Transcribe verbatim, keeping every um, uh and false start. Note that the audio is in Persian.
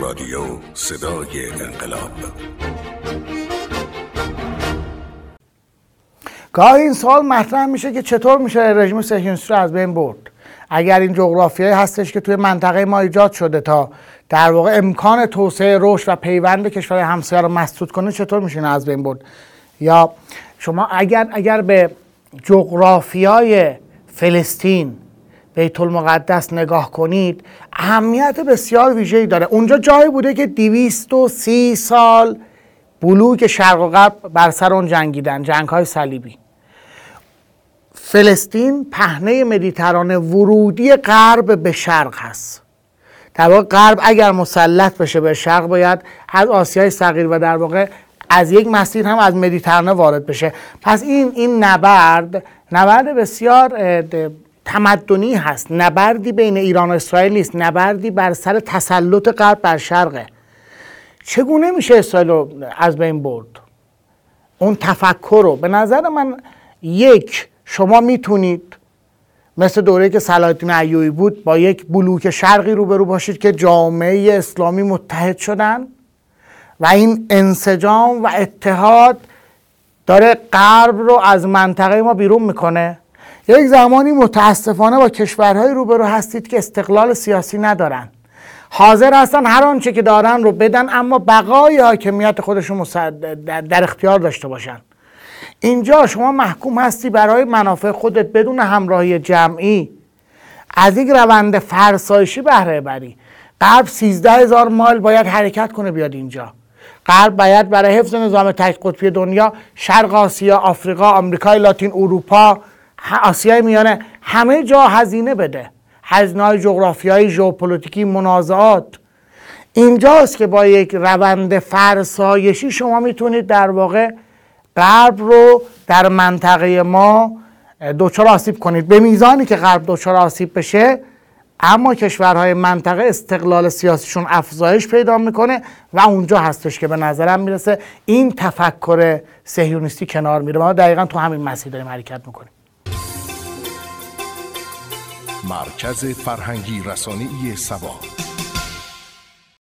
رادیو صدای انقلاب. گاهی این سوال مطرح میشه که چطور میشه رژیم صهیونیستی رو از بین برد؟ اگر این جغرافیایی هستش که توی منطقه ما ایجاد شده تا در واقع امکان توسعه، رشد و پیوند کشورهای همسایه رو مسدود کنه، چطور میشه اینو از بین برد؟ یا شما اگر اگر به جغرافیای فلسطین، بیت المقدس نگاه کنید، اهمیت بسیار ویژه‌ای داره. اونجا جایی بوده که دویست و سی سال بلوک شرق و غرب بر سر اون جنگیدن، جنگ‌های صلیبی. فلسطین پهنه مدیترانه ورودی غرب به شرق هست. در واقع غرب اگر مسلط بشه به شرق، باید از آسیای صغیر و در واقع از یک مسیر هم از مدیترانه وارد بشه. پس این این نبرد نبرد بسیار تمدنی هست، نبردی بین ایران و اسرائیل نیست، نبردی بر سر تسلط غرب بر شرقه. چگونه میشه اسرائیل رو از بین برد؟ اون تفکر رو به نظر من، یک، شما میتونید مثل دوره‌ای که صلاح الدین ایوبی بود با یک بلوک شرقی روبرو باشید که جامعه اسلامی متحد شدن و این انسجام و اتحاد داره غرب رو از منطقه ما بیرون میکنه. یک زمانی متاسفانه با کشورهای روبرو هستید که استقلال سیاسی ندارن، حاضر هستن هر آنچه که دارن رو بدن اما بقای حاکمیت خودشون در اختیار داشته باشن. اینجا شما محکوم هستی برای منافع خودت بدون همراهی جمعی از یک روند فرسایشی بهره بری. غرب سیزده هزار مایل باید حرکت کنه بیاد اینجا. غرب باید برای حفظ نظام تک قطبی دنیا شرق آسیا، آفریقا، آمریکای لاتین، اروپا، آسیای میانه، همه جا هزینه بده. هزینه‌های جغرافیایی، ژئوپلیتیکی، منازعات. اینجاست که با یک روند فرسایشی شما میتونید در واقع غرب رو در منطقه ما دچار آسیب کنید. به میزانی که غرب دچار آسیب بشه، اما کشورهای منطقه استقلال سیاسیشون افزایش پیدا میکنه و اونجا هستش که به نظرم میرسه این تفکر صهیونیستی کنار میره. ما دقیقا تو همین مسیر داریم حرکت میکنیم. مرکز فرهنگی رسانه‌ای سبا.